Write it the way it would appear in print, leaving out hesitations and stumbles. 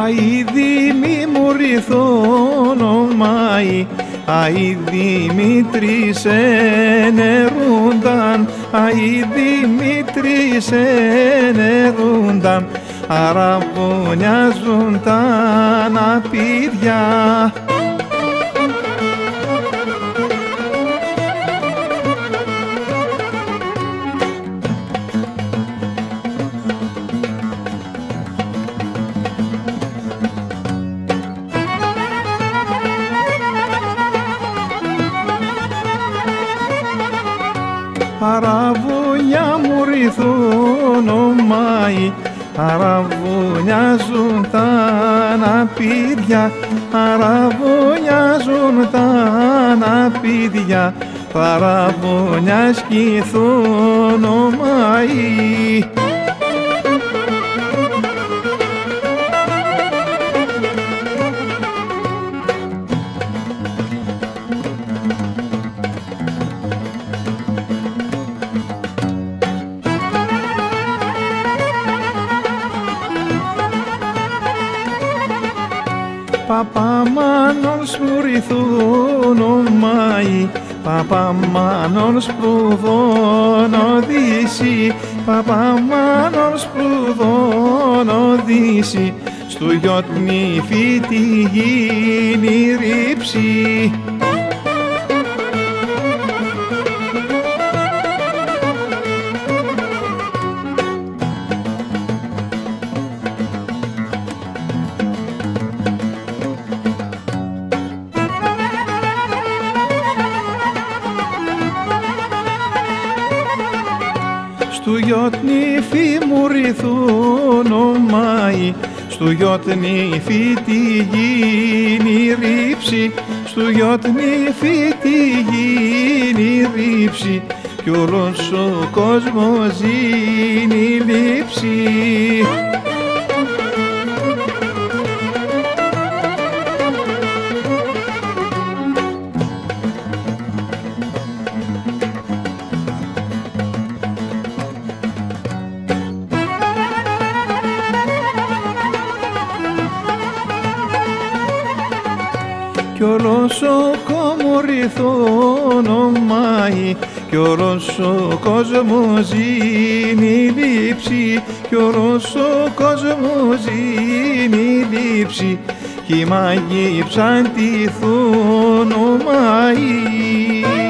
Αΐ μουρηθόνομαι, αΐ Δημήτρης ενερούνταν, αΐ Δημήτρης ενερούνταν, αραβωνιάζουν τα αναπίδια. Αραβωνιά μου ρηθόνομαι, αραβωνιάζουν τα αναπίδια, αραβωνιάζουν τα αναπίδια, αραβωνιάς κιθόνομαι. Παπαμάνων σπουρηθόνομαι, παπαμάνων σπουδών οδύση, παπαμάνων σπουδών οδύση, στου γιότνη φύτη γίνει ρήψη. Στου γιότνη φύ μου ρηθόνομαι, στου γιότνη φύ τι γίνει ρήψη, στου γιότνη φύ τι γίνει ρήψη, κι όλος ο κόσμος γίνει λήψη. Κι όλος ο κόσμος ρηθόνομαι, κι όλος ο κόσμος γίνει λήψη, κι όλος ο κόσμος γίνει λήψη, κι οι μάγοι ψαντηθόνομαι.